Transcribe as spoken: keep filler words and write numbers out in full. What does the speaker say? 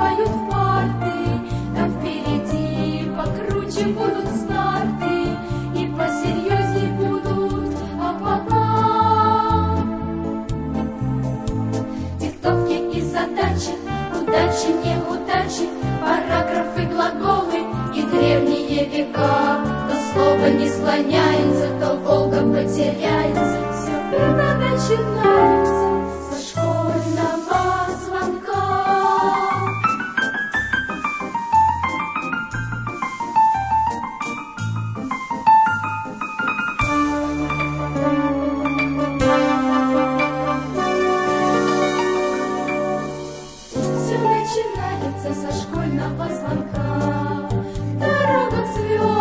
поют в парты, там впереди покруче будут старты, и посерьезней будут, а пока диктовки и задачи, удачи, неудачи, параграфы, глаголы и древние века. То слово не склоняется, то Волга потеряется. Все это начинается со школьного звонка. Все начинается со школьного звонка. Дорога к звездам